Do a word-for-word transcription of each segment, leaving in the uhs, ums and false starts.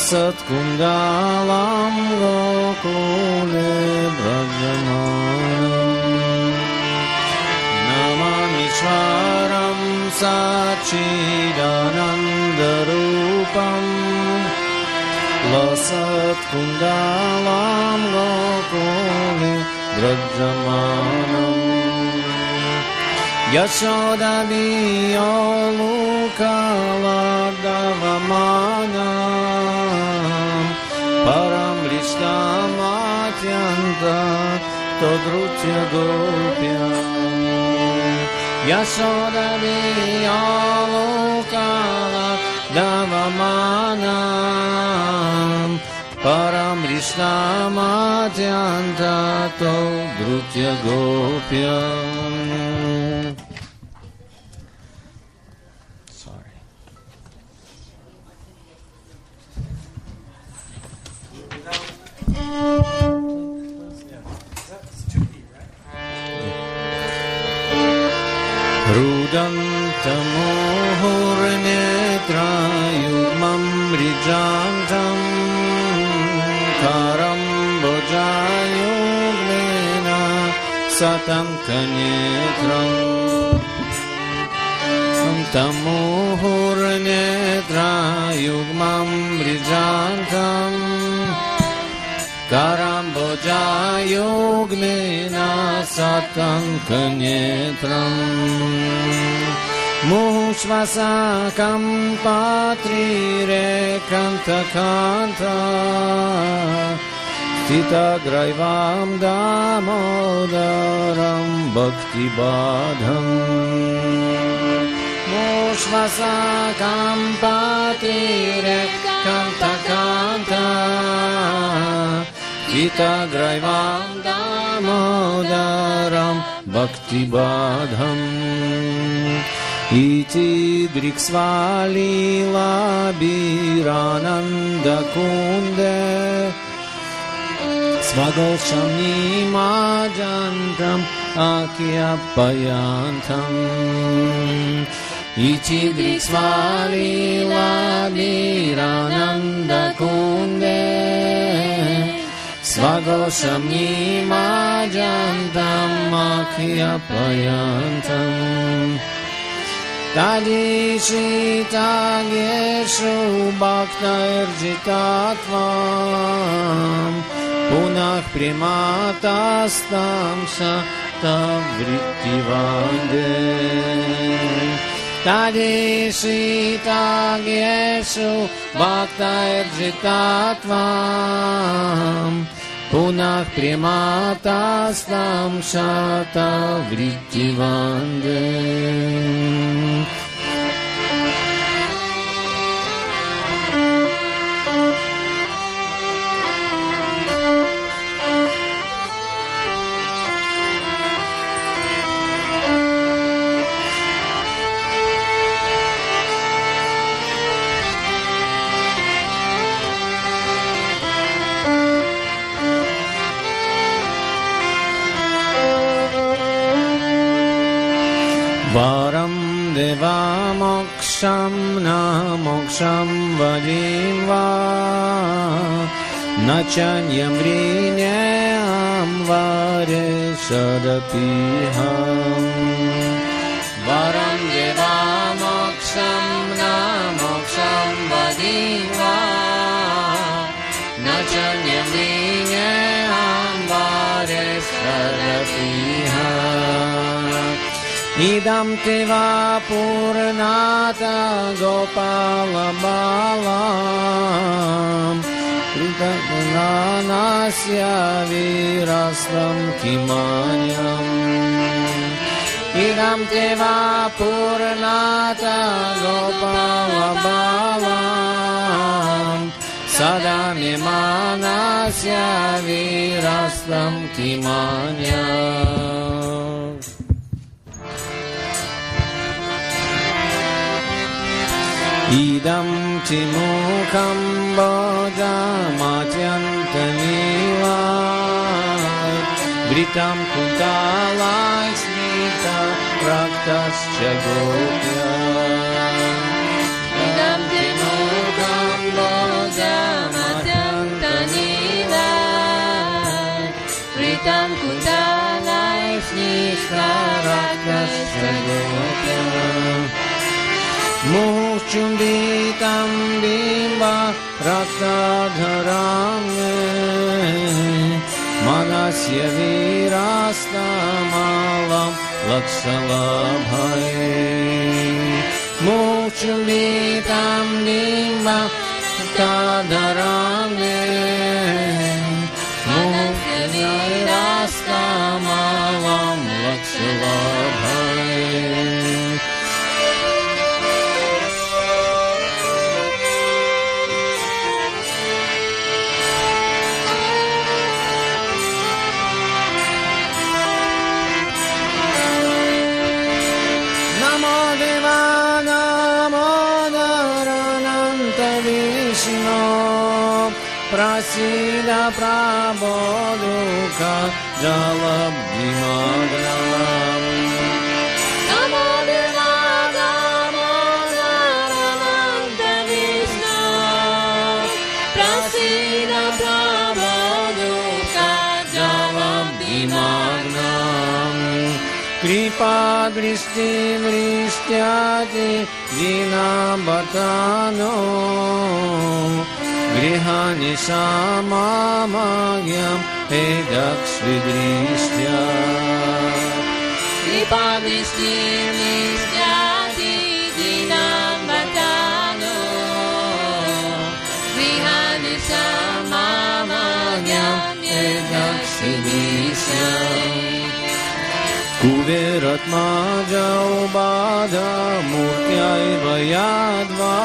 Lasat-kundalam gokule brajamanam Namamishwaram sachidanandarupam Lasat-kundalam gokule brajamanam Yashodaviyalukaladavamanam Param Rishtamatyanta Todrutya Gopyam Yashodaviyalukaladavamanam Param Rishtamatyanta Todrutya Gopyam. Rudantamohurnetrayumam rijantam karam bojayugnena satam kanetram tamohurnetrayumam rijantam Karambojayognena satankanetram Mushvasakam patrire kanta kanta Stitagraivam damodaram bhakti badham Mushvasakam patrire kanta kanta Stitagraivam damodaram bhakti badham Iti driksvalila birananda kunde Svagosham nimajantam akyapayantam Iti driksvalila birananda kunde Svagosham nimajantam akyapayantam Tadishitageshu bhaktairjitatvam Punah primatastam satavrittivande Tadishitageshu bhaktairjitatvam Punah primatastam satavrittivande Varam deva moksham na moksham vadim va Nachanyam vrinyam vare sadapiham Varam deva moksham na moksham vadim va Nachanyam vrinyam vare sadapiham Idam teva purnata gopala balam Kritanasya virastam kimanyam Idam teva purnata gopala balam Sadamimanasya virastam kimanyam Idam timukam bodhamatyantanila Vritam kuntalai smita praktascha gopya Idam timukam bodhamatyantanila Tam kundalai snishta raktasya gopya Muchumbitam bimba raktadharamye Manasya virastamalam laksalabhai Muchumbitam bimba raktadharamye Manasya virastamalam laksalabhai Prasida Prabodhuka Jalabhimagram Namo Deva Damodarananta Vishnu Prasida Prabodhuka Jalabhimagram Kripa Dristi Vrishtyati Dinabhatano Grihani samamagyam edakshvidrishtya Kripa Dristi Vrishtyati Dinabhatano Grihani samamagyam edakshvidrishtya Kuveratmaja ubadha murtyaiva yadva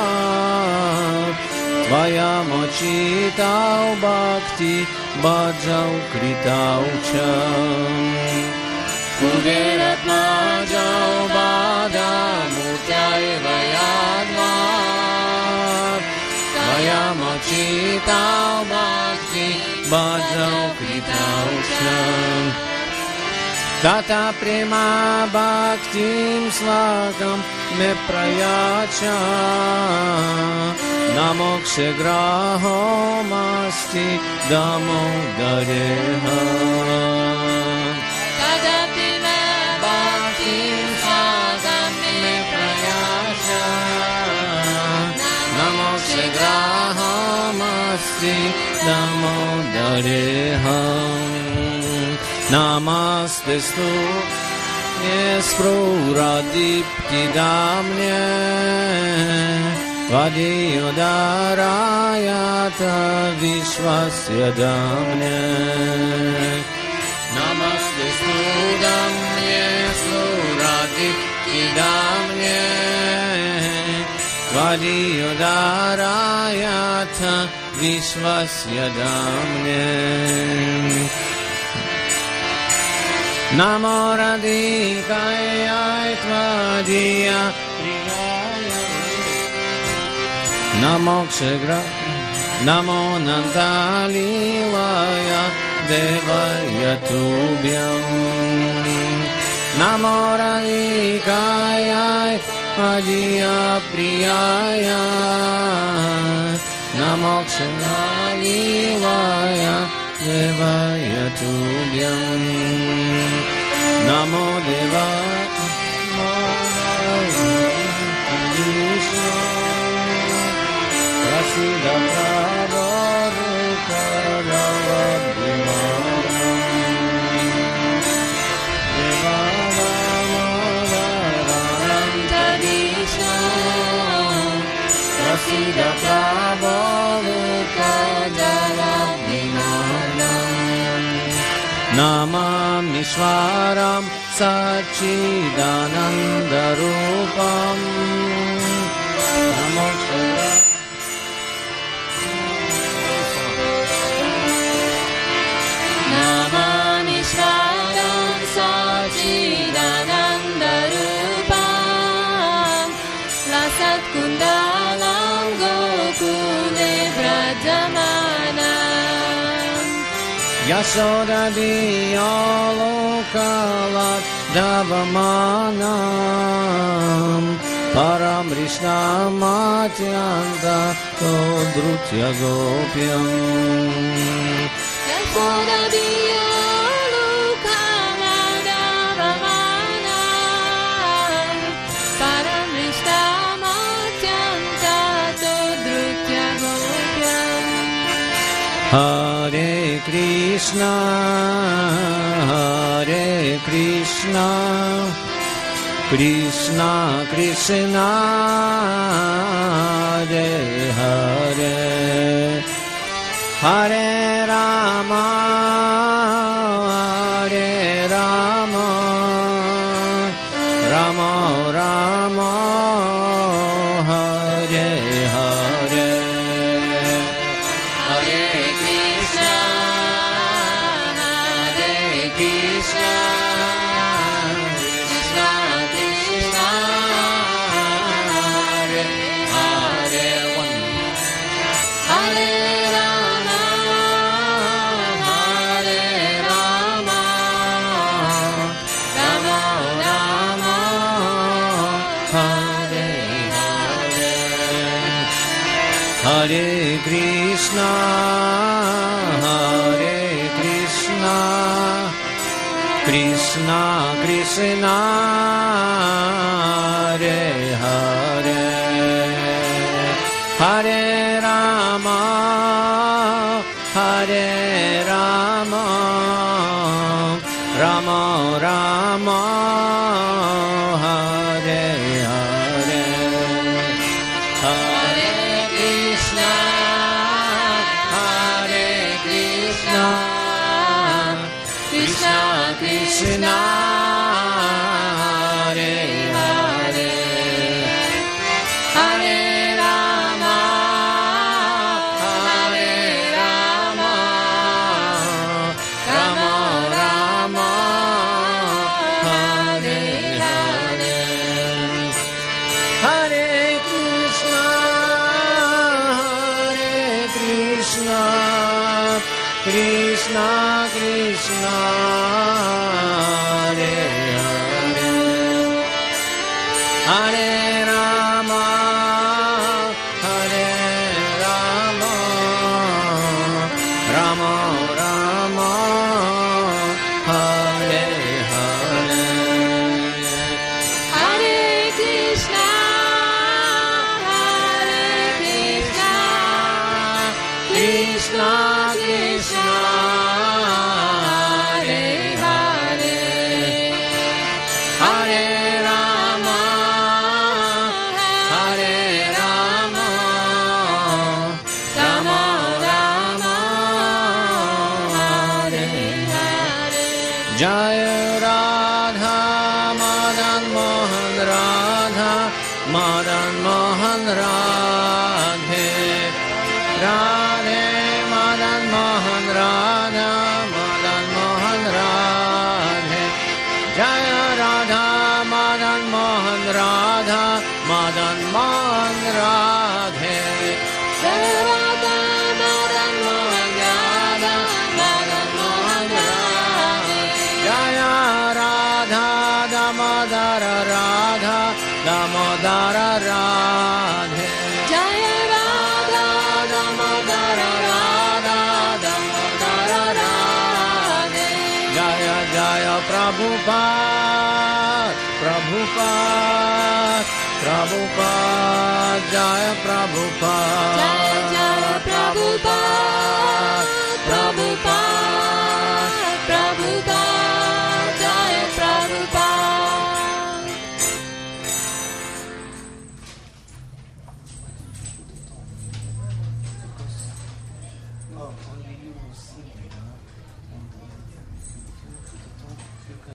Tvaya mochitau bhakti bhajau kritau cha Kuveratmajau bhada murtyaiva yadva Tvaya mochitau bhakti bhajau kritau cha Tata prema bhaktim svakam me prayacha Namokshe graho masti damodareha Tata prema bhaktim svakam me prayacha Namokshe graho masti damodareha Namaste stu Yesprurādipti damne Vadiyudarayata vishvasya damne Namaste stu damne Yesprurādipti damne Vadiyudarayata vishvasya damne Namo Radhikaya Tvadiya Priyaya Namo Kshegra Namo Nandalilaya Devaya Tubhyam Namo Radhikaya Tvadiya Priyaya Namo Kshegra Lilaya Devaya Tubhyam Namo Deva Vishnu Prasida Prabodhuka Jalabhimagram Deva Damodarananta Vishnu Prasida Prabodhuka Jalabhimagram Namamishwaram Sachidanandarupam Namokshara Namamishwaram Sachidanandarupam Lasat Kundalam Gokule Vrajamanam Yashoda Diyalokalat Davamanam Param Rishnamatyanta Todrutya Gopyam Yashoda Diyalokalat Krishna, Hare Krishna, Krishna Krishna, Hare Hare, Hare Rama, Hare Rama, Rama Rama, Hare Hare, Hare Krishna, Hare Krishna, Krishna Krishna, Hare Hare, Hare Rama, Hare Rama, Rama Rama, Hare Hare. Hare Krishna, Hare Krishna, Krishna Krishna, Hare Hare, Hare Rama, Hare Rama, Rama Rama, Hare Hare, Hare Krishna, Hare Krishna, Krishna Krishna, Hare Hare, Hare Rama, Hare Rama, Rama Rama, Hare Hare, Hare Krishna, Hare Krishna, Krishna Krishna, Hare Hare, Hare Rama, Hare Rama, Rama Rama, Hare Hare, Hare Krishna, Hare Krishna, Krishna Krishna, Hare Hare, Hare Rama, Hare Rama, Rama Rama, Hare Hare, Jaya Radha Madan Mohan Radha, Madan Mohan Radhe, Radhe Madan Mohan Radha, Madan Mohan Radhe, Jaya Radha Madan Mohan Radha, Madan Mohan Radhe, Jaya Radha Madan Mohan Radha, Madan Mohan Radhe, Jaya Radha Damodara Radha, Damodara Radhe, Jaya Radha Damodara Radha, Damodara Radhe, Jaya Jaya Prabhupada, Prabhupada, Prabhupada, Jaya Prabhupada, Jaya Jaya Prabhupada,